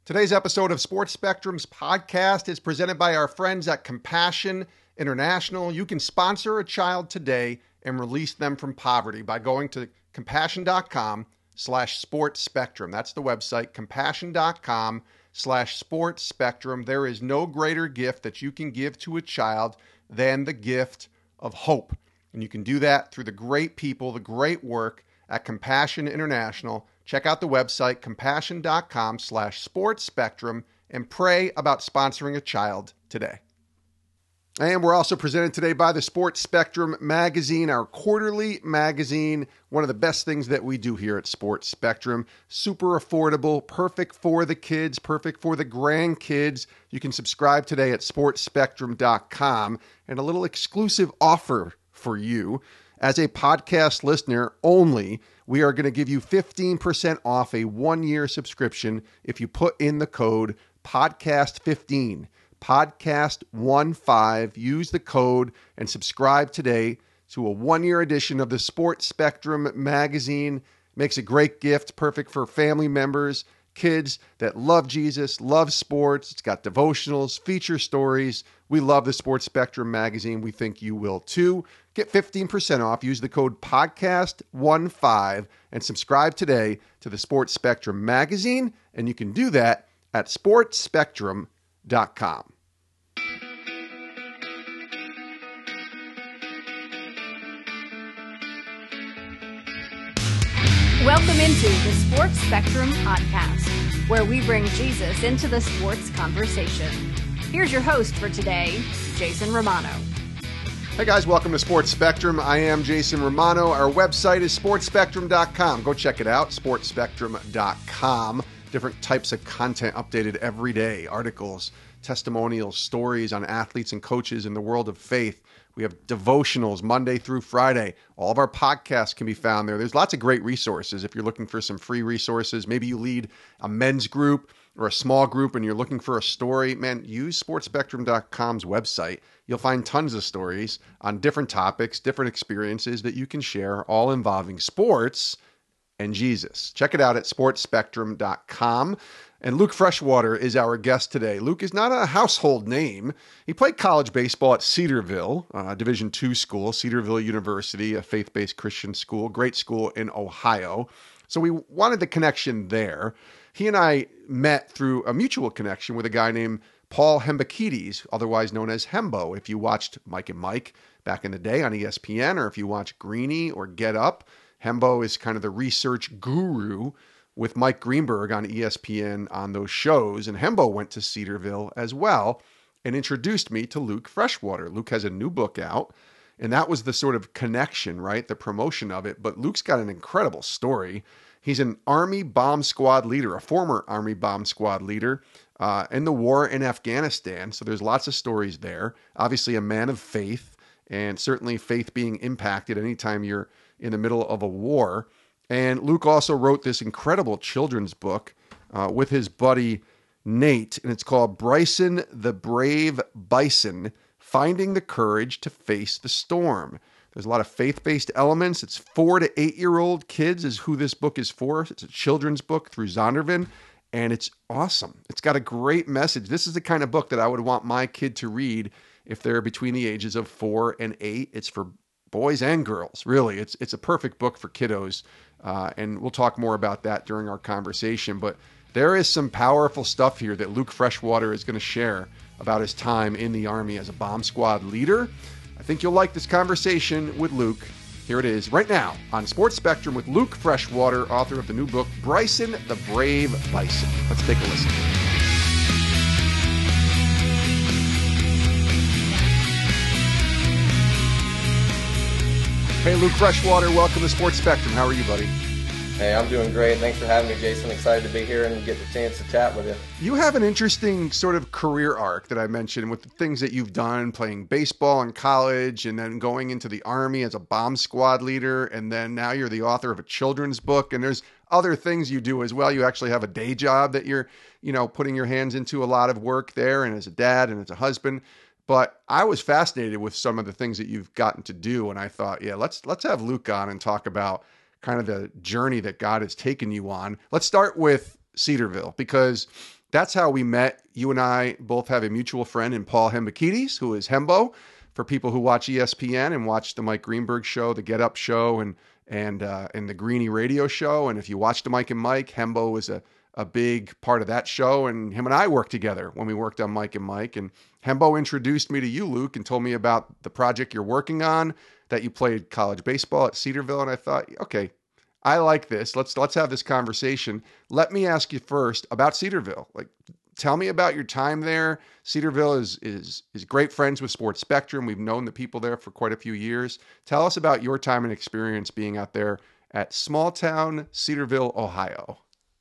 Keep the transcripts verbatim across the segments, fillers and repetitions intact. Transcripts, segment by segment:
Today's episode of Sports Spectrum's podcast is presented by our friends at Compassion International. You can sponsor a child today and release them from poverty by going to compassion.com slash sports spectrum. That's the website, compassion.com slash sports spectrum. There is no greater gift that you can give to a child than the gift of hope. And you can do that through the great people, the great work at Compassion International. Check out the website, compassion.com slash sports spectrum, and pray about sponsoring a child today. And we're also presented today by the Sports Spectrum magazine, our quarterly magazine, one of the best things that we do here at Sports Spectrum. Super affordable, perfect for the kids, perfect for the grandkids. You can subscribe today at sports spectrum dot com. And a little exclusive offer for you. As a podcast listener only, we are going to give you fifteen percent off a one-year subscription if you put in the code podcast fifteen. podcast fifteen. Use the code and subscribe today to a one-year edition of the Sports Spectrum magazine. Makes a great gift, perfect for family members, kids that love Jesus, love sports. It's got devotionals, feature stories. We love the Sports Spectrum magazine. We think you will too. Get fifteen percent off. Use the code podcast fifteen and subscribe today to the Sports Spectrum magazine. And you can do that at sports spectrum dot com. Welcome into the Sports Spectrum podcast, where we bring Jesus into the sports conversation. Here's your host for today, Jason Romano. Hey guys, welcome to Sports Spectrum. I am Jason Romano. Our website is sports spectrum dot com. Go check it out, sports spectrum dot com. Different types of content updated every day. Articles, testimonials, stories on athletes and coaches in the world of faith. We have devotionals Monday through Friday. All of our podcasts can be found there. There's lots of great resources. If you're looking for some free resources, maybe you lead a men's group or a small group and you're looking for a story, man, use sports spectrum dot com's website. You'll find tons of stories on different topics, different experiences that you can share, all involving sports and Jesus. Check it out at sports spectrum dot com. And Luke Freshwater is our guest today. Luke is not a household name. He played college baseball at Cedarville, uh, Division two school, Cedarville University, a faith-based Christian school, great school in Ohio. So we wanted the connection there. He and I met through a mutual connection with a guy named Paul Hembekides, otherwise known as Hembo. If you watched Mike and Mike back in the day on E S P N, or if you watch Greeny or Get Up, Hembo is kind of the research guru with Mike Greenberg on E S P N on those shows. And Hembo went to Cedarville as well and introduced me to Luke Freshwater. Luke has a new book out, and that was the sort of connection, right? The promotion of it. But Luke's got an incredible story. He's an Army bomb squad leader, a former Army bomb squad leader uh, in the war in Afghanistan. So there's lots of stories there. Obviously a man of faith, and certainly faith being impacted anytime you're in the middle of a war. And Luke also wrote this incredible children's book uh, with his buddy Nate, and it's called Bryson the Brave Bison, Finding the Courage to Face the Storm. There's a lot of faith-based elements. It's four to eight-year-old kids is who this book is for. It's a children's book through Zondervan, and it's awesome. It's got a great message. This is the kind of book that I would want my kid to read if they're between the ages of four and eight. It's for boys and girls, really. It's it's a perfect book for kiddos. Uh, and we'll talk more about that during our conversation. But there is some powerful stuff here that Luke Freshwater is going to share about his time in the Army as a bomb squad leader. I think you'll like this conversation with Luke. Here it is right now on Sports Spectrum with Luke Freshwater, author of the new book, Bryson the Brave Bison. Let's take a listen. Hey, Luke Freshwater, welcome to Sports Spectrum. How are you, buddy? Hey, I'm doing great. Thanks for having me, Jason. Excited to be here and get the chance to chat with you. You have an interesting sort of career arc that I mentioned with the things that you've done, playing baseball in college and then going into the Army as a bomb squad leader. And then now you're the author of a children's book. And there's other things you do as well. You actually have a day job that you're, you know, putting your hands into a lot of work there, and as a dad and as a husband. But I was fascinated with some of the things that you've gotten to do. And I thought, yeah, let's let's have Luke on and talk about kind of the journey that God has taken you on. Let's start with Cedarville, because that's how we met. You and I both have a mutual friend in Paul Hembekides, who is Hembo, for people who watch E S P N and watch the Mike Greenberg show, the Get Up show, and and uh, and the Greeny radio show. And if you watch the Mike and Mike, Hembo was a, a big part of that show. And him and I worked together when we worked on Mike and Mike. And Hembo introduced me to you, Luke, and told me about the project you're working on, that you played college baseball at Cedarville. And I thought, okay, I like this. Let's let's have this conversation. Let me ask you first about Cedarville. Like, tell me about your time there. Cedarville is is is great friends with Sports Spectrum. We've known the people there for quite a few years. Tell us about your time and experience being out there at small town Cedarville, Ohio.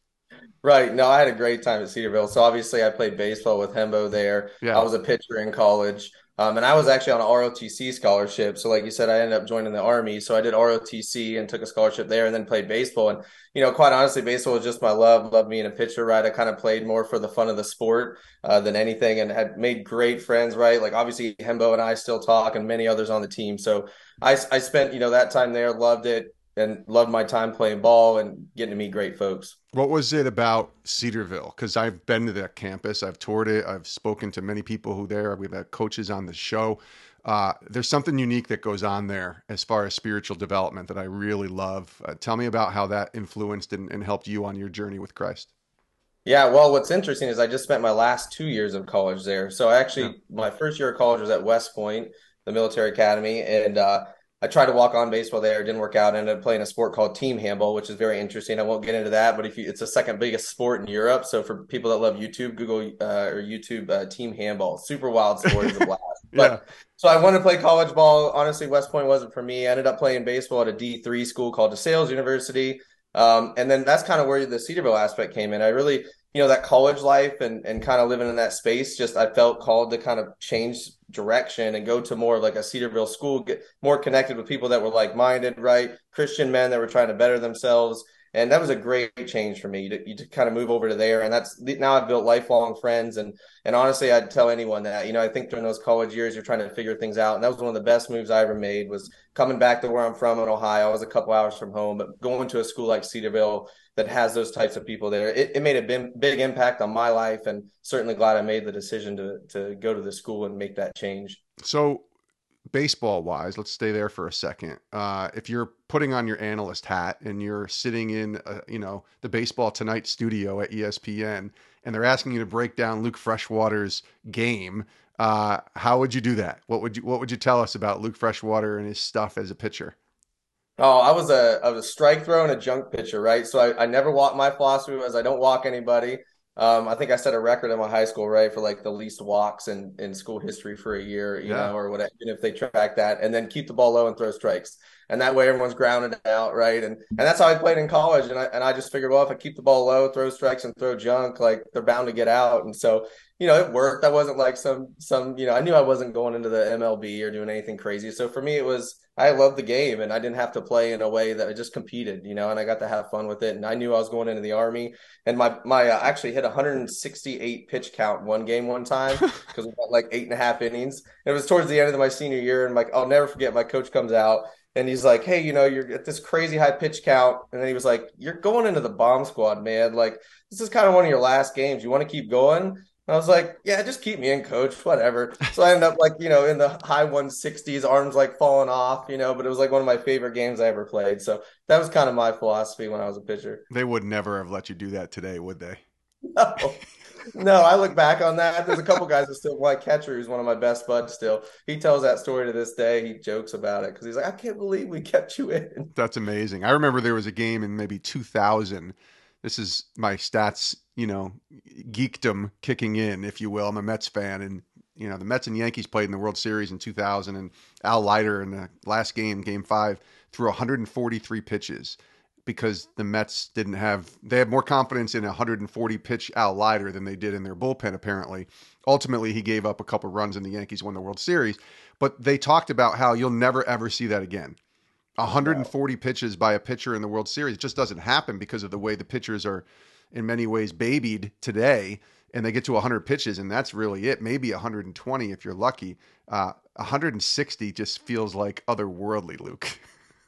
Right. No, I had a great time at Cedarville. So obviously I played baseball with Hembo there. Yeah. I was a pitcher in college. Um, and I was actually on an R O T C scholarship. So like you said, I ended up joining the Army. So I did R O T C and took a scholarship there and then played baseball. And, you know, quite honestly, baseball was just my love, loved being a pitcher, right? I kind of played more for the fun of the sport uh, than anything, and had made great friends, right? Like obviously Hembo and I still talk, and many others on the team. So I, I spent, you know, that time there, loved it, and loved my time playing ball and getting to meet great folks. What was it about Cedarville? Because I've been to that campus, I've toured it, I've spoken to many people who there. We've had coaches on the show. Uh, there's something unique that goes on there as far as spiritual development that I really love. Uh, tell me about how that influenced and, and helped you on your journey with Christ. Yeah, well, what's interesting is I just spent my last two years of college there. So I actually, Yeah. my first year of college was at West Point, the military academy, and uh, I tried to walk on baseball there. It didn't work out. I ended up playing a sport called team handball, which is very interesting. I won't get into that, but if you, it's the second biggest sport in Europe. So for people that love YouTube, Google uh, or YouTube uh, team handball. Super wild sport. It's a blast. But Yeah. so I wanted to play college ball. Honestly, West Point wasn't for me. I ended up playing baseball at a D three school called DeSales University. Um, and then that's kind of where the Cedarville aspect came in. I really, you know, that college life and and kind of living in that space, just I felt called to kind of change direction and go to more of like a Cedarville school, get more connected with people that were like-minded, right? Christian men that were trying to better themselves. And that was a great change for me to, to kind of move over to there. And that's now I've built lifelong friends. And and honestly, I'd tell anyone that, you know, I think during those college years, you're trying to figure things out. And that was one of the best moves I ever made, was coming back to where I'm from in Ohio. I was a couple hours from home, but going to a school like Cedarville that has those types of people there, it, it made a big, big impact on my life. And certainly glad I made the decision to to go to the school and make that change. So baseball wise, let's stay there for a second. Uh, if you're putting on your analyst hat and you're sitting in, uh, you know, the Baseball Tonight studio at E S P N, and they're asking you to break down Luke Freshwater's game, uh, how would you do that? What would you What would you tell us about Luke Freshwater and his stuff as a pitcher? Oh, I was a I was a strike throw and a junk pitcher, right? So I, I never walk. My philosophy was I don't walk anybody. Um, I think I set a record in my high school, right, for like the least walks in, in school history for a year, you Yeah. know, or whatever, even if they track that, and then keep the ball low and throw strikes. And that way everyone's grounded out, right? And and that's how I played in college. And I and I just figured, well, if I keep the ball low, throw strikes and throw junk, like they're bound to get out. And so, you know, it worked. I wasn't like some some, you know, I knew I wasn't going into the M L B or doing anything crazy. So for me, it was I loved the game, and I didn't have to play in a way that I just competed, you know, and I got to have fun with it. And I knew I was going into the Army, and my my uh, actually hit one hundred sixty-eight pitch count one game one time because we got like eight and a half innings. And it was towards the end of my senior year, and like I'll never forget. My coach comes out and he's like, "Hey, you know, you're at this crazy high pitch count," and then he was like, "You're going into the bomb squad, man. Like this is kind of one of your last games. You want to keep going?" And I was like, yeah, just keep me in, coach, whatever. So I ended up like, you know, in the high one sixties, arms like falling off, you know, but it was like one of my favorite games I ever played. So that was kind of my philosophy when I was a pitcher. They would never have let you do that today, would they? No, no, I look back on that. There's a couple guys that still, my catcher, who's one of my best buds still. He tells that story to this day. He jokes about it because he's like, I can't believe we kept you in. That's amazing. I remember there was a game in maybe two thousand. This is my stats, you know, geekdom kicking in, if you will. I'm a Mets fan, and you know the Mets and Yankees played in the World Series in two thousand, and Al Leiter in the last game, Game Five, threw one hundred forty-three pitches because the Mets didn't have they had more confidence in a one hundred forty pitch Al Leiter than they did in their bullpen. Apparently, ultimately he gave up a couple runs, and the Yankees won the World Series. But they talked about how you'll never ever see that again. one hundred forty no. pitches by a pitcher in the World Series. It just doesn't happen because of the way the pitchers are in many ways babied today, and they get to one hundred pitches, and that's really it. Maybe one hundred twenty if you're lucky. Uh, one hundred sixty just feels like otherworldly, Luke.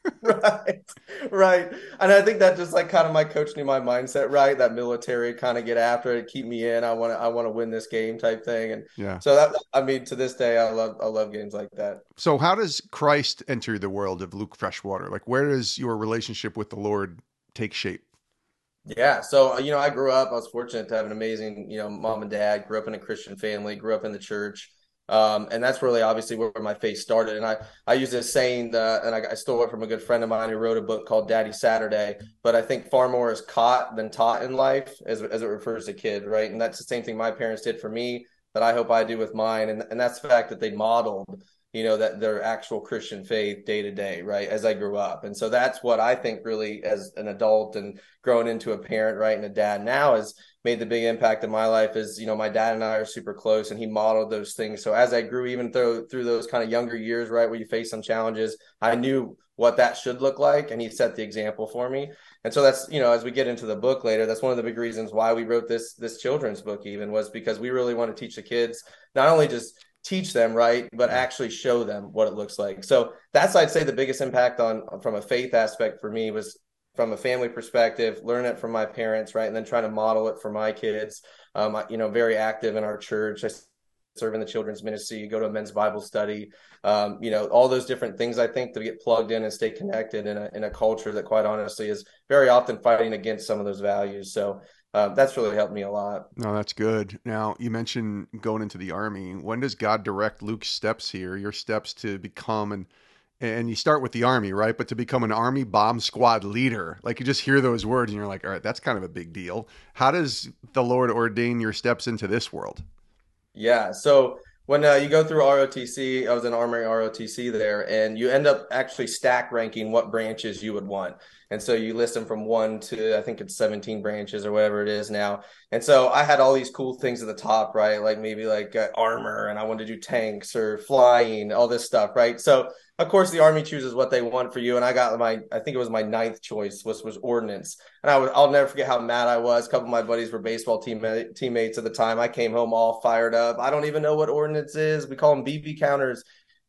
Right, right. And I think that just like kind of my coach knew my mindset, right? That military kind of get after it, keep me in. I want to, I want to win this game type thing. And Yeah. so that, I mean, to this day, I love, I love games like that. So how does Christ enter the world of Luke Freshwater? Like, where does your relationship with the Lord take shape? Yeah. So, you know, I grew up, I was fortunate to have an amazing, you know, mom and dad, grew up in a Christian family, grew up in the church. Um, and that's really obviously where my faith started. And I, I use this saying, that, and I, I stole it from a good friend of mine who wrote a book called Daddy Saturday. But I think far more is caught than taught in life as, as it refers to kids, right? And that's the same thing my parents did for me that I hope I do with mine. And, and that's the fact that they modeled, you know, that their actual Christian faith day to day, right, as I grew up. And so that's what I think really as an adult and growing into a parent, right, and a dad now has made the big impact in my life is, you know, my dad and I are super close and he modeled those things. So as I grew, even through, through those kind of younger years, right, where you face some challenges, I knew what that should look like. And he set the example for me. And so that's, you know, as we get into the book later, that's one of the big reasons why we wrote this, this children's book even was because we really want to teach the kids, not only just teach them, right, but actually show them what it looks like. So that's, I'd say, the biggest impact on from a faith aspect for me was from a family perspective, learn it from my parents, right, and then trying to model it for my kids. Um, you know, very active in our church. I serve in the children's ministry, go to a men's Bible study, um, you know, all those different things, I think, to get plugged in and stay connected in a, in a culture that quite honestly is very often fighting against some of those values. So uh, that's really helped me a lot. No, that's good. Now, you mentioned going into the Army. When does God direct Luke's steps here, your steps to become an, and you start with the Army, right? But to become an Army bomb squad leader, like you just hear those words and you're like, all right, that's kind of a big deal. How does the Lord ordain your steps into this world? Yeah. So when uh, you go through R O T C, I was in Armory R O T C there, and you end up actually stack ranking what branches you would want. And so you list them from one to, I think it's seventeen branches or whatever it is now. And so I had all these cool things at the top, right? Like maybe like uh, armor, and I wanted to do tanks or flying, all this stuff, right? So of course the Army chooses what they want for you. And I got my, I think it was my ninth choice, which was ordnance. And I was, I'll never forget how mad I was. A couple of my buddies were baseball team, teammates at the time. I came home all fired up. I don't even know what ordnance is. We call them B B counters.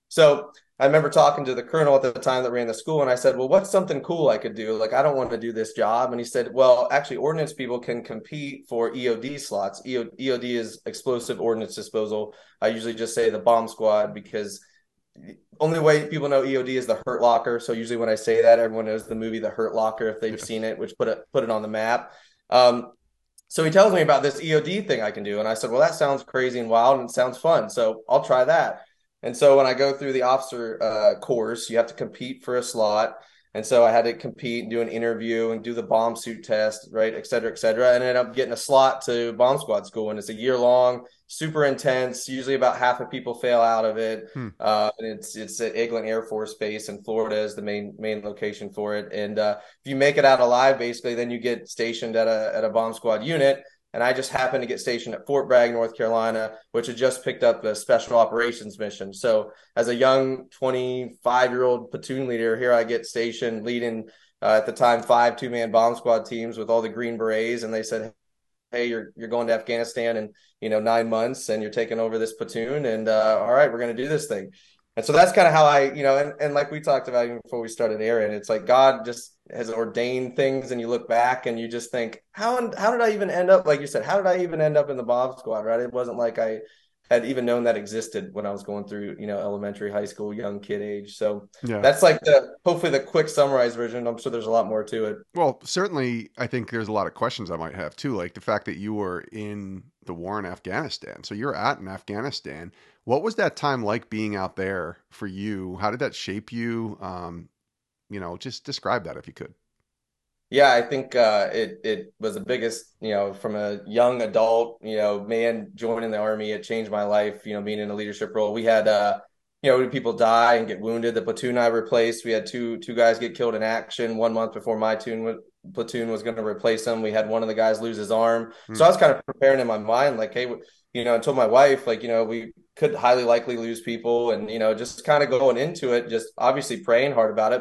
So I remember talking to the colonel at the time that ran the school, and I said, well, what's something cool I could do? Like, I don't want to do this job. And he said, well, actually, ordnance people can compete for E O D slots. E O D is explosive ordnance disposal. I usually just say the bomb squad because the only way people know E O D is the Hurt Locker. So usually when I say that, everyone knows the movie The Hurt Locker if they've yes. seen it, which put it put it on the map. Um, so he tells me about this E O D thing I can do. And I said, well, that sounds crazy and wild and sounds fun. So I'll try that. And so when I go through the officer uh, course, you have to compete for a slot. And so I had to compete and do an interview and do the bomb suit test, right, et cetera, et cetera. And ended up getting a slot to bomb squad school. And it's a year long, super intense. Usually about half of people fail out of it. Hmm. Uh, and it's it's at Eglin Air Force Base in Florida is the main main location for it. And uh, if you make it out alive, basically, then you get stationed at a at a bomb squad unit. And I just happened to get stationed at Fort Bragg, North Carolina, which had just picked up the special operations mission. So as a young twenty-five-year-old platoon leader, here I get stationed leading, uh, at the time, five two-man bomb squad teams with all the Green Berets. And they said, hey, you're you're going to Afghanistan in, you know, nine months and you're taking over this platoon. And uh, all right, we're going to do this thing. And so that's kind of how I, you know, and, and like we talked about even before we started airing, it's like God just has ordained things and you look back and you just think, how how did I even end up, like you said, how did I even end up in the bomb squad, right? It wasn't like I had even known that existed when I was going through, you know, elementary, high school, young kid age. So yeah. That's like the, hopefully the quick summarized version. I'm sure there's a lot more to it. Well, certainly I think there's a lot of questions I might have too, like the fact that you were in the war in Afghanistan. So you're at in Afghanistan. What was that time like being out there for you? How did that shape you? Um, you know, just describe that if you could. Yeah, I think uh, it it was the biggest, you know, from a young adult, you know, man joining the Army, it changed my life, you know, being in a leadership role. We had, uh, you know, people die and get wounded. The platoon I replaced, we had two two guys get killed in action one month before my platoon, platoon was going to replace them. We had one of the guys lose his arm. Hmm. So I was kind of preparing in my mind, like, hey, you know, I told my wife, like, you know, we could highly likely lose people and, you know, just kind of going into it, just obviously praying hard about it. But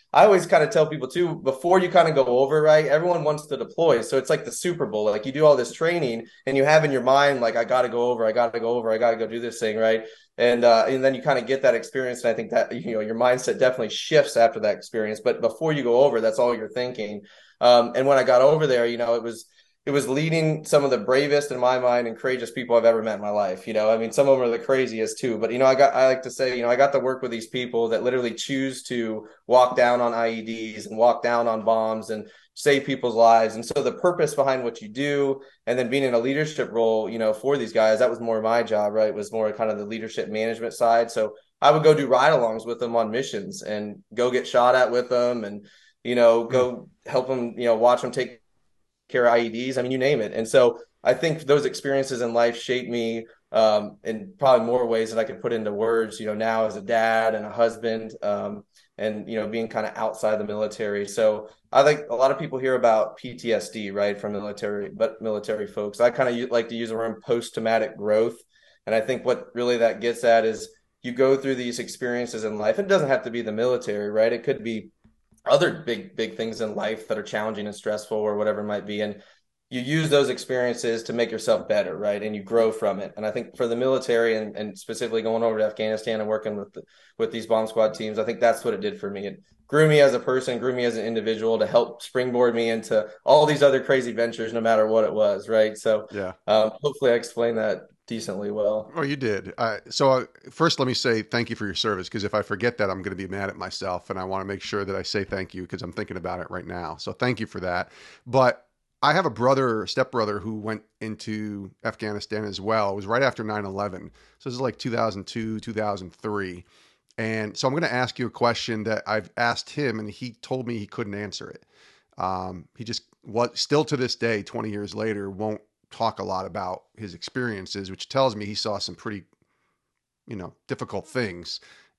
I always kind of tell people too, before you kind of go over, right? Everyone wants to deploy. So it's like the Super Bowl. Like you do all this training and you have in your mind, like, I got to go over, I got to go over, I got to go do this thing, right? And uh, and then you kind of get that experience. And I think that, you know, your mindset definitely shifts after that experience. But before you go over, that's all you're thinking. Um, and when I got over there, you know, it was it was leading some of the bravest in my mind and courageous people I've ever met in my life. You know, I mean, some of them are the craziest too, but you know, I got, I like to say, you know, I got to work with these people that literally choose to walk down on I E Ds and walk down on bombs and save people's lives. And so the purpose behind what you do, and then being in a leadership role, you know, for these guys, that was more my job, right? It was more kind of the leadership management side. So I would go do ride-alongs with them on missions and go get shot at with them and, you know, go help them, you know, watch them take care of I E Ds. I mean, you name it. And so I think those experiences in life shape me um, in probably more ways than I could put into words, you know, now as a dad and a husband um, and, you know, being kind of outside the military. So I think a lot of people hear about P T S D, right, from military, but military folks. I kind of like to use the word post-traumatic growth. And I think what really that gets at is you go through these experiences in life. It doesn't have to be the military, right? It could be other big, big things in life that are challenging and stressful or whatever it might be. And you use those experiences to make yourself better, right? And you grow from it. And I think for the military and, and specifically going over to Afghanistan and working with the, with these bomb squad teams, I think that's what it did for me. It grew me as a person, grew me as an individual to help springboard me into all these other crazy ventures, no matter what it was, right? So Yeah. um, hopefully I explained that decently well. Oh, you did. Uh, so uh, first, let me say thank you for your service, because if I forget that, I'm going to be mad at myself, and I want to make sure that I say thank you because I'm thinking about it right now. So thank you for that. But I have a brother, stepbrother, who went into Afghanistan as well. It was right after nine eleven. So this is like two thousand two, two thousand three. And so I'm going to ask you a question that I've asked him, and he told me he couldn't answer it. Um, he just, what still to this day, twenty years later, won't talk a lot about his experiences, which tells me he saw some pretty, you know, difficult things.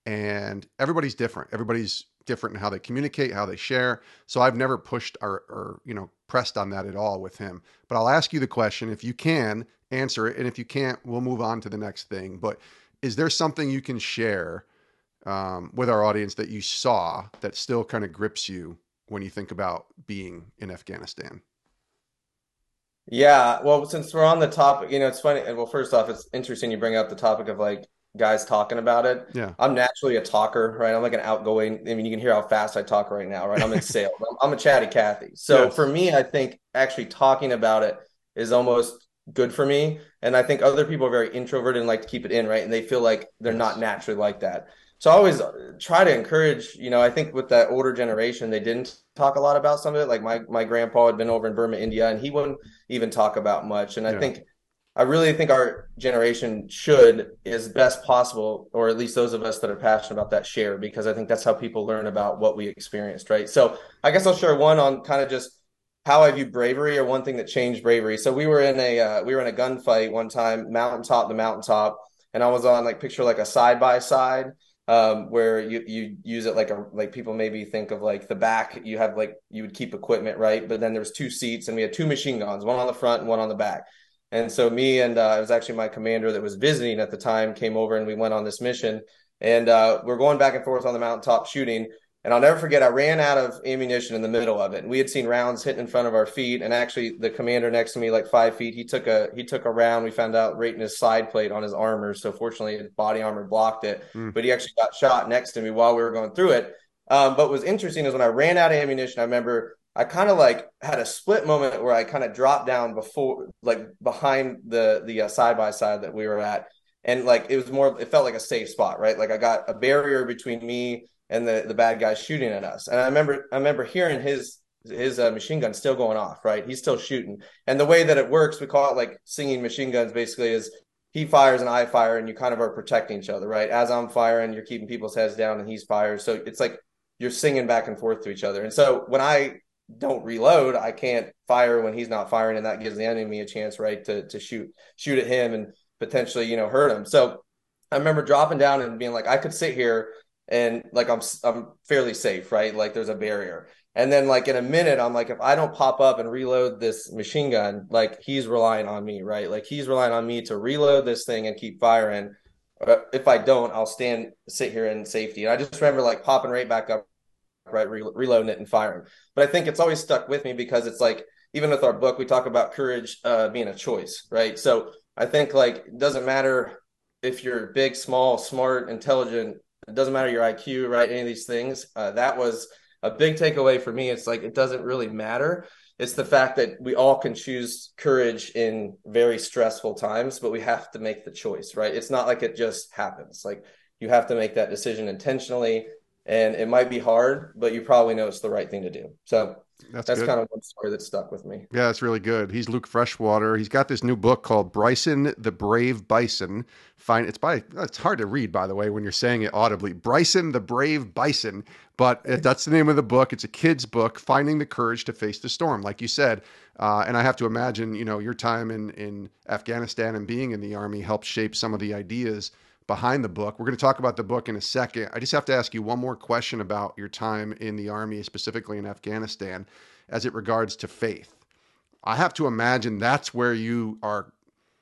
And everybody's different. Everybody's different in how they communicate, how they share. So I've never pushed or, or, you know, pressed on that at all with him. But I'll ask you the question. If you can, answer it. And if you can't, we'll move on to the next thing. But is there something you can share um, with our audience that you saw that still kind of grips you when you think about being in Afghanistan? Yeah, well, since we're on the topic, you know, it's funny. Well, first off, it's interesting you bring up the topic of like guys talking about it. Yeah. I'm naturally a talker, right? I'm like an outgoing. I mean, you can hear how fast I talk right now, right? I'm in sales. I'm, I'm a chatty Cathy. So Yes. for me, I think actually talking about it is almost good for me. And I think other people are very introverted and like to keep it in, right? And they feel like they're Yes. not naturally like that. So I always try to encourage, you know, I think with that older generation, they didn't talk a lot about some of it. Like my my grandpa had been over in Burma, India, and he wouldn't even talk about much. And I Yeah. think I really think our generation should, as best possible, or at least those of us that are passionate about that, share, because I think that's how people learn about what we experienced, right? So I guess I'll share one on kind of just how I view bravery, or one thing that changed bravery. So we were in a uh, we were in a gunfight one time, mountaintop to mountaintop, and I was on like picture like a side by side. Um, where you, you use it like a, like people maybe think of like the back, you have like, you would keep equipment, right? But then there's two seats and we had two machine guns, one on the front and one on the back. And so me and uh, it was actually my commander that was visiting at the time came over and we went on this mission, and uh, we're going back and forth on the mountaintop shooting. And I'll never forget, I ran out of ammunition in the middle of it. And we had seen rounds hitting in front of our feet. And actually the commander next to me, like five feet, he took a, he took a round. We found out right in his side plate on his armor. So fortunately his body armor blocked it, Mm. but he actually got shot next to me while we were going through it. Um, but what was interesting is when I ran out of ammunition, I remember I kind of like had a split moment where I kind of dropped down before, like behind the, the uh, side by side that we were at. And like, it was more, it felt like a safe spot, right? Like I got a barrier between me and the, the bad guys shooting at us. And I remember, I remember hearing his, his uh, machine gun still going off, right? He's still shooting. And the way that it works, we call it like singing machine guns, basically, is he fires and I fire and you kind of are protecting each other, right? As I'm firing, you're keeping people's heads down and he's fires. So it's like you're singing back and forth to each other. And so when I don't reload, I can't fire when he's not firing, and that gives the enemy a chance, right, to, to shoot, shoot at him and potentially, you know, hurt him. So I remember dropping down and being like, I could sit here and like I'm I'm fairly safe, right? Like there's a barrier. And then like in a minute, I'm like, if I don't pop up and reload this machine gun, like he's relying on me, right? Like he's relying on me to reload this thing and keep firing. Uh, if I don't, I'll stand, sit here in safety. And I just remember like popping right back up right? Re- reloading it and firing. But I think it's always stuck with me because it's like, even with our book, we talk about courage uh, being a choice, right? So I think like it doesn't matter if you're big, small, smart, intelligent, it doesn't matter your I Q, right? Any of these things. Uh, that was a big takeaway for me. It's like, it doesn't really matter. It's the fact that we all can choose courage in very stressful times, but we have to make the choice, right? It's not like it just happens. Like you have to make that decision intentionally, and it might be hard, but you probably know it's the right thing to do. So That's, that's good. kind of one story that stuck with me. Yeah, that's really good. He's Luke Freshwater. He's got this new book called Bryson the Brave Bison. Fine, it's by it's hard to read, by the way, when you're saying it audibly. Bryson the Brave Bison, but that's the name of the book. It's a kid's book, finding the courage to face the storm, like you said. Uh, and I have to imagine, you know, your time in in Afghanistan and being in the Army helped shape some of the ideas behind the book. We're going to talk about the book in a second. I just have to ask you one more question about your time in the Army, specifically in Afghanistan, as it regards to faith. I have to imagine that's where you are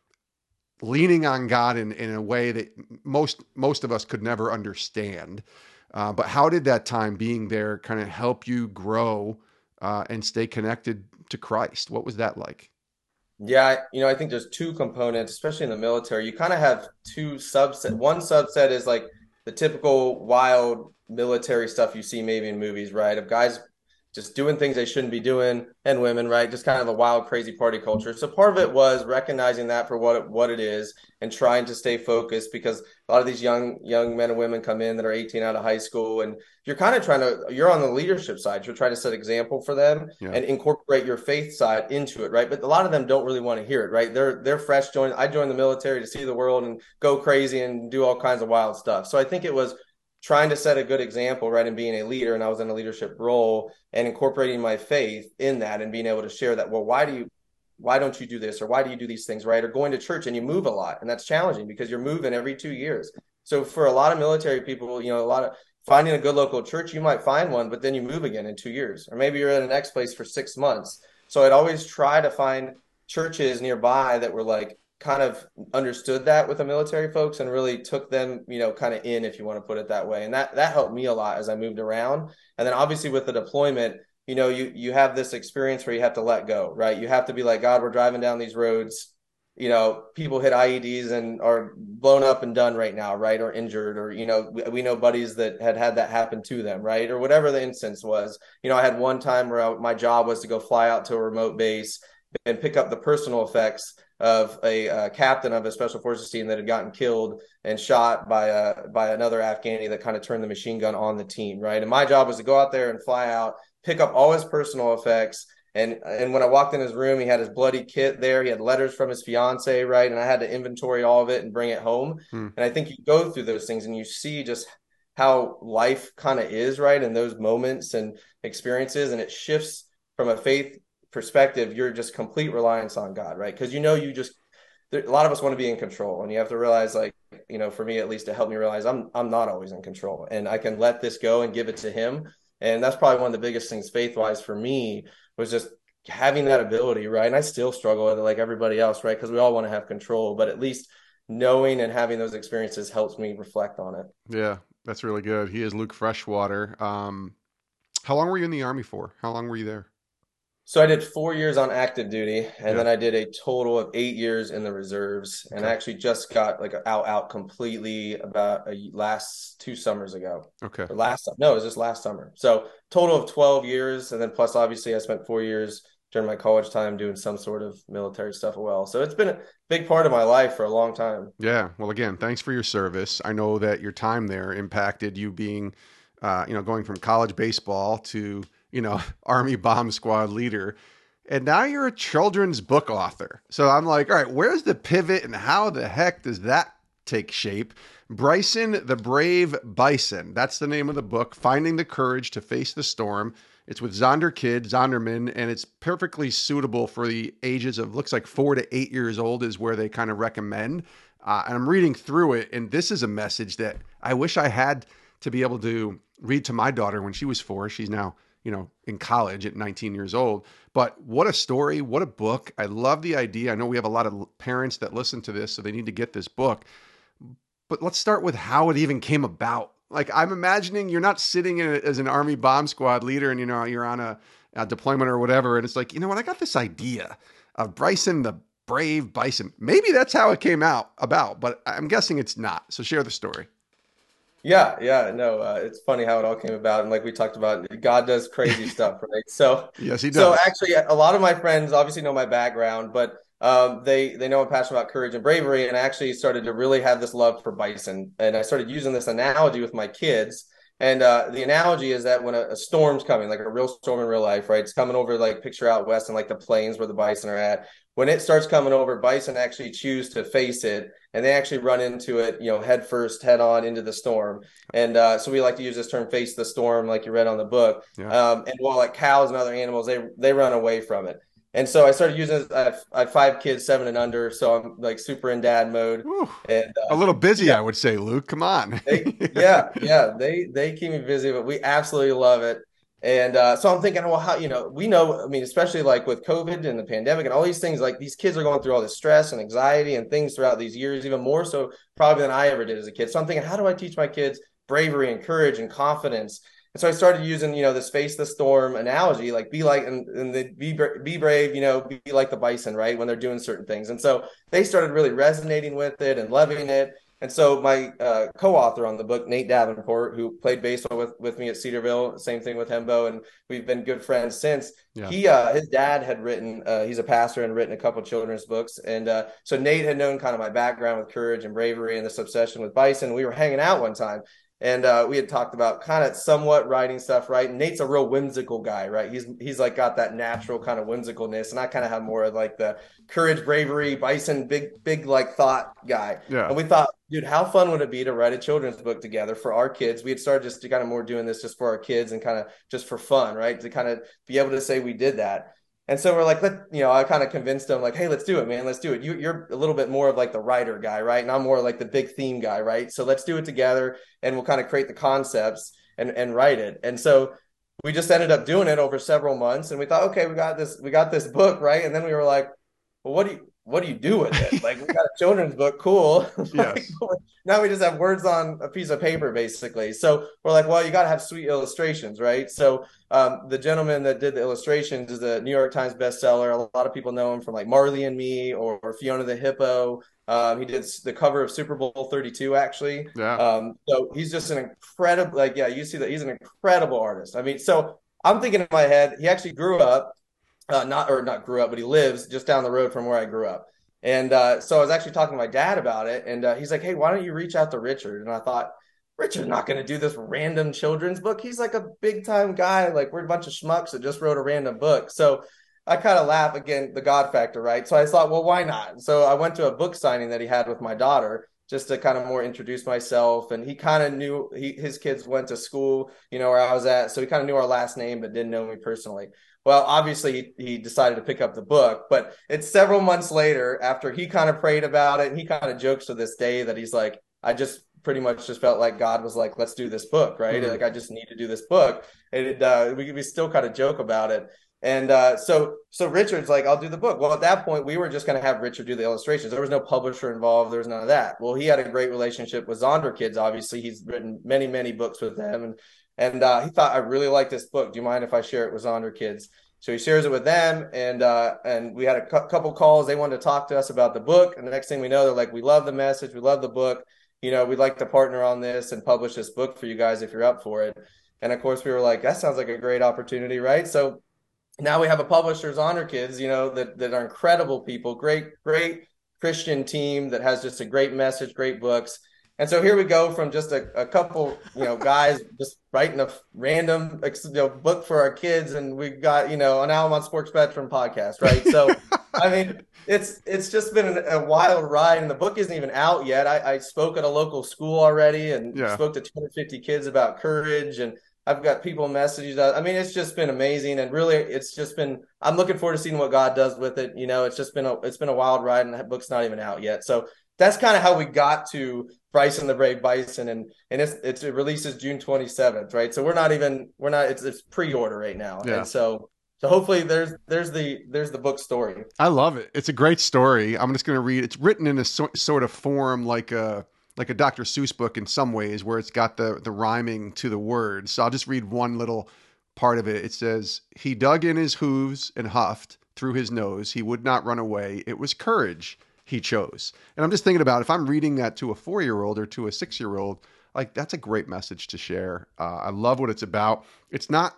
leaning on God in, in a way that most most of us could never understand. Uh, but how did that time being there kind of help you grow uh, and stay connected to Christ? What was that like? Yeah, you know, I think there's two components, especially in the military. You kind of have two subset. One subset is like the typical wild military stuff you see maybe in movies, right? Of guys just doing things they shouldn't be doing, and women, right? Just kind of a wild, crazy party culture. So part of it was recognizing that for what it, what it is and trying to stay focused, because a lot of these young young men and women come in that are eighteen out of high school, and you're kind of trying to, you're on the leadership side. You're trying to set example for them Yeah. and incorporate your faith side into it, right? But a lot of them don't really want to hear it, right? They're they're fresh. Join I joined the military to see the world and go crazy and do all kinds of wild stuff. So I think it was trying to set a good example, right, and being a leader, and I was in a leadership role, and incorporating my faith in that and being able to share that, well, why do you, why don't you do this? Or why do you do these things, right? Or going to church and you move a lot, and that's challenging because you're moving every two years. So for a lot of military people, you know, a lot of finding a good local church, you might find one, but then you move again in two years, or maybe you're at an next place for six months. So I'd always try to find churches nearby that were like, kind of understood that with the military folks and really took them, you know, kind of in, if you want to put it that way. And that, that helped me a lot as I moved around. And then obviously with the deployment, you know, you, you have this experience where you have to let go, right? You have to be like, God, we're driving down these roads, you know, people hit I E Ds and are blown up and done right now, right? Or injured, or, you know, we, we know buddies that had had that happen to them, right? Or whatever the instance was. You know, I had one time where I, my job was to go fly out to a remote base and pick up the personal effects of a uh, captain of a special forces team that had gotten killed and shot by a by another Afghani that kind of turned the machine gun on the team, right? And my job was to go out there and fly out, pick up all his personal effects. And and when I walked in his room, he had his bloody kit there. He had letters from his fiance, right? And I had to inventory all of it and bring it home. Hmm. And I think you go through those things and you see just how life kind of is, right? In those moments and experiences, and it shifts from a faith perspective. You're just complete reliance on God, right? Because you know, you just there, a lot of us want to be in control, and you have to realize, like, you know, for me at least, to help me realize I'm I'm not always in control, and I can let this go and give it to Him. And that's probably one of the biggest things faith wise for me, was just having that ability, right? And I still struggle with it like everybody else, right? Because we all want to have control, but at least knowing and having those experiences helps me reflect on it. Yeah, that's really good. He is Luke Freshwater. Um, how long were you in the Army for? How long were you there? So I did four years on active duty, and yeah. then I did a total of eight years in the reserves. Okay. And I actually just got like out, out completely about a last two summers ago. Okay. Or last, no, it was just last summer. So total of twelve years. And then plus, obviously, I spent four years during my college time doing some sort of military stuff as well. So it's been a big part of my life for a long time. Yeah. Well, again, thanks for your service. I know that your time there impacted you being, uh, you know, going from college baseball to, you know, Army bomb squad leader. And now you're a children's book author. So I'm like, all right, where's the pivot and how the heck does that take shape? Bryson the Brave Bison. That's the name of the book, Finding the Courage to Face the Storm. It's with Zonder Kid, Zonderman, and it's perfectly suitable for the ages of, looks like four to eight years old is where they kind of recommend. Uh, and I'm reading through it, and this is a message that I wish I had to be able to read to my daughter when she was four. She's now, you know, in college at nineteen years old. But what a story, what a book. I love the idea. I know we have a lot of parents that listen to this, so they need to get this book. But let's start with how it even came about. Like I'm imagining you're not sitting in a, as an Army bomb squad leader and, you know, you're on a, a deployment or whatever. And it's like, you know what? I got this idea of Bryson, the brave bison. Maybe that's how it came out about, but I'm guessing it's not. So share the story. Yeah, yeah, no, uh, it's funny how it all came about, and like we talked about, God does crazy stuff, right? So, Yes, he so does. actually, a lot of my friends obviously know my background, but um, they they know I'm passionate about courage and bravery, and I actually started to really have this love for bison, and I started using this analogy with my kids. And uh, the analogy is that when a, a storm's coming, like a real storm in real life, right? It's coming over, like picture out west and like the plains where the bison are at. When it starts coming over, bison actually choose to face it, and they actually run into it, you know, head first, head on into the storm. And uh, so we like to use this term, face the storm, like you read on the book. Yeah. Um, and while like cows and other animals, they they run away from it. And so I started using it. I have, I have five kids, seven and under, so I'm like super in dad mode. Whew. And uh, A little busy, yeah. I would say, Luke. Come on. They, yeah, yeah, they they keep me busy, but we absolutely love it. And uh, so I'm thinking, well, how, you know, we know, I mean, especially like with COVID and the pandemic and all these things, like these kids are going through all this stress and anxiety and things throughout these years, even more so probably than I ever did as a kid. So I'm thinking, how do I teach my kids bravery and courage and confidence? And so I started using, you know, this face the storm analogy, like be like, and, and the, be, be brave, you know, be like the bison, right? When they're doing certain things. And so they started really resonating with it and loving it. And so my uh, co-author on the book, Nate Davenport, who played baseball with, with me at Cedarville, same thing with Hembo, and we've been good friends since. Yeah. He, uh, his dad had written, uh, he's a pastor and written a couple of children's books. And uh, so Nate had known kind of my background with courage and bravery and this obsession with bison. We were hanging out one time. And uh, we had talked about kind of somewhat writing stuff, right? And Nate's a real whimsical guy, right? He's he's like got that natural kind of whimsicalness, and I kind of have more of like the courage, bravery, bison, big big like thought guy. Yeah. And we thought, dude, how fun would it be to write a children's book together for our kids? We had started just to kind of more doing this just for our kids and kind of just for fun, right? To kind of be able to say we did that. And so we're like, let, you know, I kind of convinced him like, hey, let's do it, man. Let's do it. You, you're a little bit more of like the writer guy, right? And I'm more like the big theme guy, right? So let's do it together and we'll kind of create the concepts and, and write it. And so we just ended up doing it over several months. And we thought, okay, we got this, we got this book, right? And then we were like, well, what do you, what do you do with it? Like, we got a children's book, cool. Like, Yes. now we just have words on a piece of paper, basically. So we're like, well, you got to have sweet illustrations, right? So um, the gentleman that did the illustrations is a New York Times bestseller. A lot of people know him from like Marley and Me or, or Fiona the Hippo. Um, he did the cover of Super Bowl thirty-two, actually. Yeah. Um, so he's just an incredible, like, yeah, you see that he's an incredible artist. I mean, so I'm thinking in my head, he actually grew up. Uh, not or not grew up, but he lives just down the road from where I grew up. And uh, so I was actually talking to my dad about it, and uh, he's like, "Hey, why don't you reach out to Richard?" And I thought, Richard's not going to do this random children's book. He's like a big time guy. Like, we're a bunch of schmucks that just wrote a random book. So I kind of laugh again, the God factor, right? So I thought, well, why not? So I went to a book signing that he had with my daughter, just to kind of more introduce myself. And he kind of knew he, his kids went to school, you know, where I was at. So he kind of knew our last name, but didn't know me personally. Well, obviously he, he decided to pick up the book, but it's several months later after he kind of prayed about it. And he kind of jokes to this day that he's like, I just pretty much just felt like God was like, let's do this book. Right. Mm-hmm. Like, I just need to do this book. And it, uh, we, we still kind of joke about it. And uh, so, so Richard's like, I'll do the book. Well, at that point, we were just going to have Richard do the illustrations. There was no publisher involved. There was none of that. Well, he had a great relationship with Zonder Kids. Obviously, he's written many, many books with them. And and uh, he thought, I really like this book. Do you mind if I share it with Zonder Kids? So he shares it with them. And uh, and we had a cu- couple calls. They wanted to talk to us about the book. And the next thing we know, they're like, we love the message. We love the book. You know, we'd like to partner on this and publish this book for you guys if you're up for it. And of course, we were like, that sounds like a great opportunity, right? So now we have a publisher, Zonder Kids, you know, that, that are incredible people, great, great Christian team that has just a great message, great books. And so here we go from just a, a couple, you know, guys just writing a random you know, book for our kids. And we got, you know, an Now on Sports Spectrum podcast, right? So, I mean, it's it's just been a wild ride, and the book isn't even out yet. I, I spoke at a local school already and yeah. spoke to two hundred fifty kids about courage, and I've got people messages. I mean, it's just been amazing, and really, it's just been. I'm looking forward to seeing what God does with it. You know, it's just been a it's been a wild ride, and that book's not even out yet. So that's kind of how we got to Bryson the Brave Bison, and and it's, it's it releases June twenty-seventh, right? So we're not even we're not it's it's pre-order right now, yeah. and so. So hopefully there's there's the there's the book story. I love it. It's a great story. I'm just going to read. It's written in a so, sort of form like a like a Doctor Seuss book in some ways, where it's got the the rhyming to the words. So I'll just read one little part of it. It says, "He dug in his hooves and huffed through his nose. He would not run away. It was courage he chose." And I'm just thinking about, if I'm reading that to a four-year-old or to a six-year-old, like, that's a great message to share. Uh, I love what it's about. It's not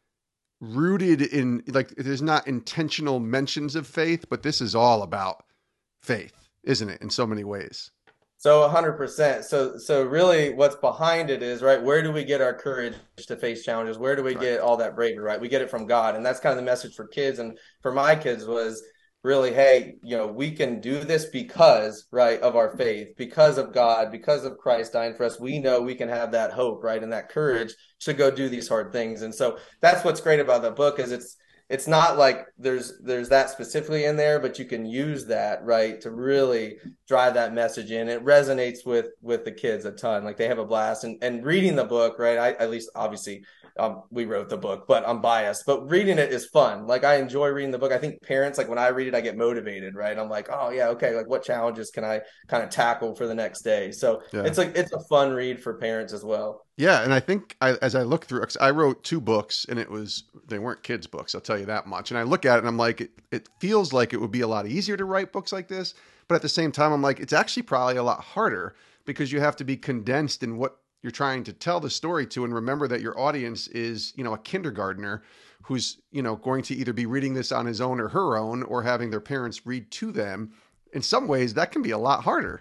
rooted in, like, there's not intentional mentions of faith, but this is all about faith, isn't it? In so many ways. So one hundred percent. So so really what's behind it is, right, where do we get our courage to face challenges? Where do we Right. get all that bravery, right? We get it from God. And that's kind of the message for kids. And for my kids was really, hey, you know, we can do this because, right, of our faith, because of God, because of Christ dying for us. We know we can have that hope, right, and that courage to go do these hard things. And so that's what's great about the book, is it's it's not like there's there's that specifically in there, but you can use that, right, to really drive that message in. It resonates with with the kids a ton. Like, they have a blast. And and reading the book, right, I at least obviously um, we wrote the book, but I'm biased. But reading it is fun. Like, I enjoy reading the book. I think parents, like, when I read it, I get motivated, right? I'm like, oh yeah, okay, like, what challenges can I kind of tackle for the next day? So Yeah. it's like it's a fun read for parents as well. Yeah, and I think I, as I look through, 'cause I wrote two books, and it was they weren't kids' books, I'll tell you that much. And I look at it, and I'm like, it, it feels like it would be a lot easier to write books like this, but at the same time, I'm like, it's actually probably a lot harder, because you have to be condensed in what you're trying to tell the story to, and remember that your audience is, you know, a kindergartner who's, you know, going to either be reading this on his own or her own, or having their parents read to them. In some ways, that can be a lot harder.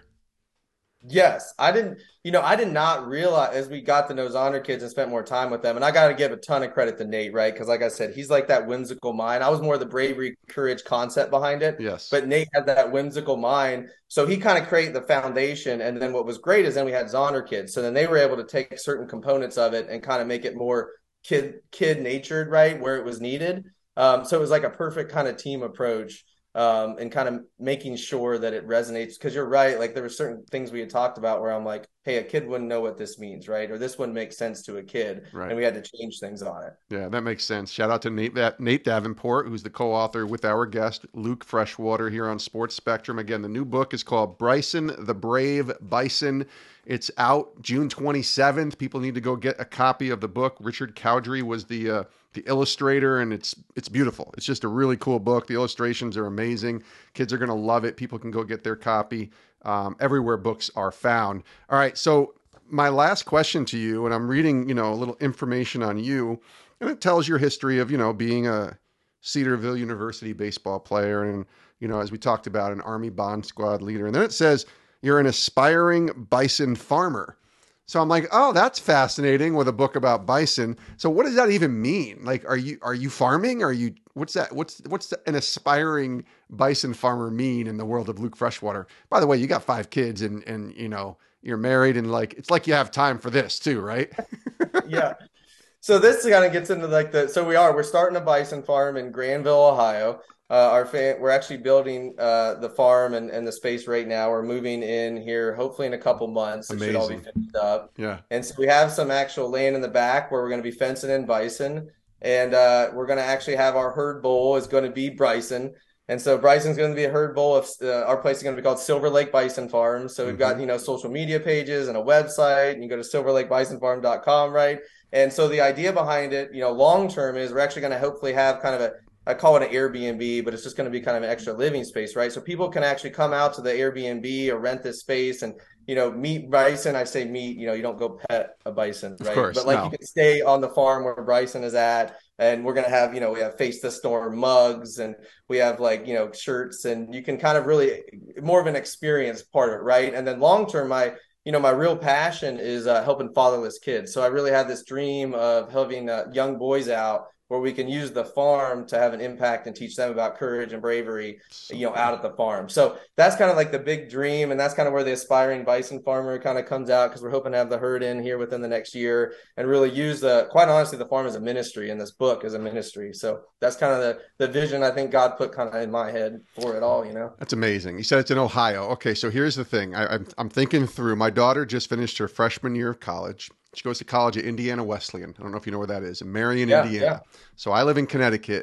Yes, I didn't, you know, I did not realize, as we got to know Zonder kids and spent more time with them. And I got to give a ton of credit to Nate, right? Because like I said, he's like that whimsical mind. I was more the bravery, courage concept behind it. Yes. But Nate had that whimsical mind. So he kind of created the foundation. And then what was great is then we had Zonder kids. So then they were able to take certain components of it and kind of make it more kid, kid natured, right? Where it was needed. Um, so it was like a perfect kind of team approach. Um, and kind of making sure that it resonates, because you're right. Like, there were certain things we had talked about where I'm like, hey, a kid wouldn't know what this means, right? Or this wouldn't make sense to a kid. Right. And we had to change things on it. Yeah, that makes sense. Shout out to Nate, Nate Davenport, who's the co-author with our guest, Luke Freshwater, here on Sports Spectrum. Again, the new book is called Bryson the Brave Bison. It's out June twenty-seventh. People need to go get a copy of the book. Richard Cowdery was the uh, the illustrator, and it's it's beautiful. It's just a really cool book. The illustrations are amazing. Kids are going to love it. People can go get their copy um, everywhere books are found. All right, so my last question to you, and I'm reading, you know, a little information on you, and it tells your history of, you know, being a Cedarville University baseball player, and, you know, as we talked about, an Army Bond Squad leader. And then it says you're an aspiring bison farmer. So I'm like, oh, that's fascinating, with a book about bison. So what does that even mean? Like, are you are you farming? Are you what's that? What's what's the, an aspiring bison farmer mean in the world of Luke Freshwater? By the way, you got five kids, and and you know, you're married, and like, it's like you have time for this too, right? Yeah. So this kind of gets into like the, so we are, we're starting a bison farm in Granville, Ohio. Uh, our fan, we're actually building uh, the farm and, and the space right now. We're moving in here, hopefully in a couple months. It should all be Amazing. finished up. Yeah. And so we have some actual land in the back where we're going to be fencing in bison. And uh, we're going to actually have our herd bull is going to be Bryson. And so Bryson's going to be a herd bull. Of, uh, our place is going to be called Silver Lake Bison Farm. So we've got, Mhm. you know, social media pages and a website. And you go to silver lake bison farm dot com, right? And so the idea behind it, you know, long term is we're actually going to hopefully have kind of a, I call it an Airbnb, but it's just going to be kind of an extra living space, right? So people can actually come out to the Airbnb or rent this space and, you know, meet Bryson. I say meet, you know, you don't go pet a bison, right? Of course, but like no. you can stay on the farm where Bryson is at. And we're going to have, you know, we have Face the Storm mugs, and we have like, you know, shirts, and you can kind of really more of an experience part of it, right? And then long term, my, you know, my real passion is uh, helping fatherless kids. So I really have this dream of having uh, young boys out where we can use the farm to have an impact and teach them about courage and bravery, you know, out at the farm. So that's kind of like the big dream. And that's kind of where the aspiring bison farmer kind of comes out, because we're hoping to have the herd in here within the next year and really use the, quite honestly, the farm as a ministry, and this book as a ministry. So that's kind of the, the vision I think God put kind of in my head for it all, you know? That's amazing. You said it's in Ohio. Okay, so here's the thing. I, I'm, I'm thinking through. My daughter just finished her freshman year of college. She goes to college at Indiana Wesleyan. I don't know if you know where that is, in Marion, Yeah, Indiana. yeah. So I live in Connecticut,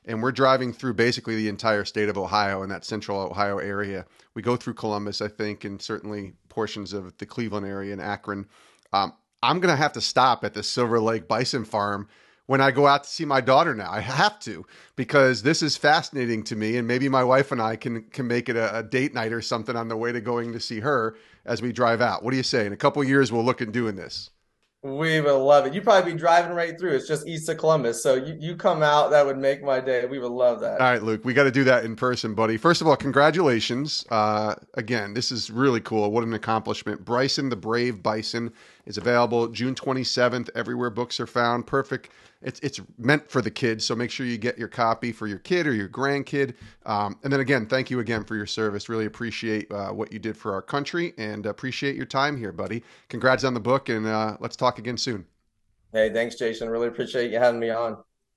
and we're driving through basically the entire state of Ohio and that central Ohio area. We go through Columbus, I think, and certainly portions of the Cleveland area and Akron. Um, I'm going to have to stop at the Silver Lake Bison Farm when I go out to see my daughter now. I have to, because this is fascinating to me, and maybe my wife and I can can make it a, a date night or something on the way to going to see her as we drive out. What do you say? In a couple of years, we'll look at doing this. We would love it. You'd probably be driving right through. It's just east of Columbus. So you, you come out, that would make my day. We would love that. All right, Luke, we got to do that in person, buddy. First of all, congratulations. Uh, again, this is really cool. What an accomplishment. Bryson, the Brave Bison, is available June twenty-seventh, everywhere books are found. Perfect. It's it's meant for the kids, so make sure you get your copy for your kid or your grandkid. Um, and then again, thank you again for your service. Really appreciate uh, what you did for our country, and appreciate your time here, buddy. Congrats on the book, and uh, let's talk again soon. Hey, thanks, Jason. Really appreciate you having me on.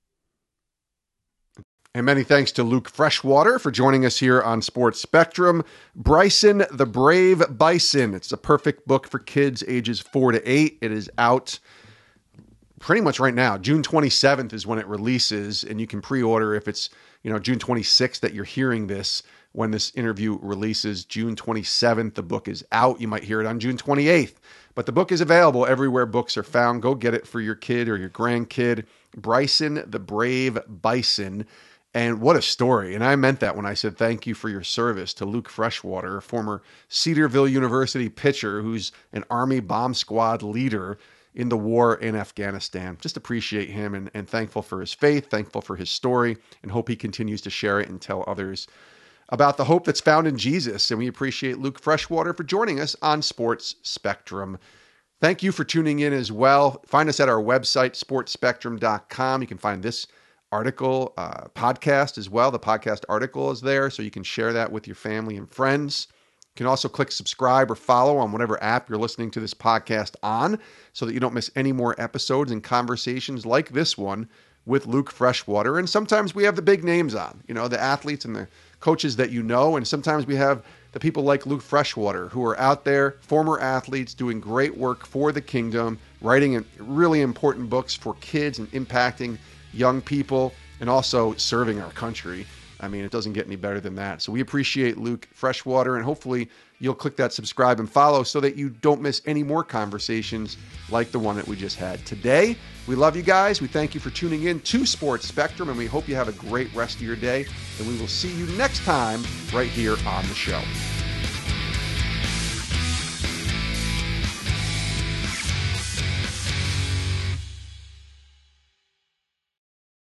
And many thanks to Luke Freshwater for joining us here on Sports Spectrum. Bryson, the Brave Bison. It's a perfect book for kids ages four to eight. It is out pretty much right now. June twenty-seventh is when it releases, and you can pre-order if it's, you know, June twenty-sixth that you're hearing this. When this interview releases, June twenty-seventh, the book is out. You might hear it on June twenty-eighth, but the book is available everywhere books are found. Go get it for your kid or your grandkid. Bryson, the Brave Bison. And what a story. And I meant that when I said thank you for your service to Luke Freshwater, a former Cedarville University pitcher who's an Army bomb squad leader in the war in Afghanistan. Just appreciate him, and, and thankful for his faith, thankful for his story, and hope he continues to share it and tell others about the hope that's found in Jesus. And we appreciate Luke Freshwater for joining us on Sports Spectrum. Thank you for tuning in as well. Find us at our website, sports spectrum dot com. You can find this article, uh, podcast as well. The podcast article is there, so you can share that with your family and friends. You can also click subscribe or follow on whatever app you're listening to this podcast on, so that you don't miss any more episodes and conversations like this one with Luke Freshwater. And sometimes we have the big names on, you know, the athletes and the coaches that you know. And sometimes we have the people like Luke Freshwater, who are out there, former athletes doing great work for the kingdom, writing really important books for kids and impacting young people, and also serving our country. I mean, it doesn't get any better than that. So we appreciate Luke Freshwater, and hopefully you'll click that subscribe and follow so that you don't miss any more conversations like the one that we just had today. We love you guys. We thank you for tuning in to Sports Spectrum, and we hope you have a great rest of your day. And we will see you next time right here on the show.